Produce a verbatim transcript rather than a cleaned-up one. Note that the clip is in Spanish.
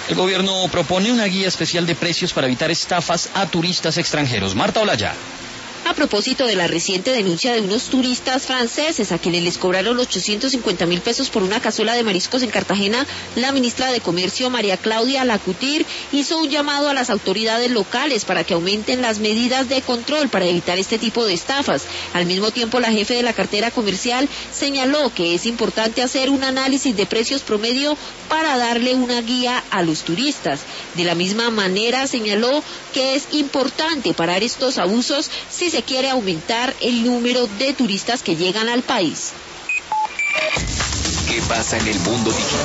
El gobierno propone una guía especial de precios para evitar estafas a turistas extranjeros. Marta Olaya. A propósito de la reciente denuncia de unos turistas franceses a quienes les cobraron ochocientos cincuenta mil pesos por una cazuela de mariscos en Cartagena, la ministra de Comercio, María Claudia Lacutir, hizo un llamado a las autoridades locales para que aumenten las medidas de control para evitar este tipo de estafas. Al mismo tiempo, la jefe de la cartera comercial señaló que es importante hacer un análisis de precios promedio para darle una guía a los turistas. De la misma manera, señaló que es importante parar estos abusos si se quiere aumentar el número de turistas que llegan al país. ¿Qué pasa en el mundo digital?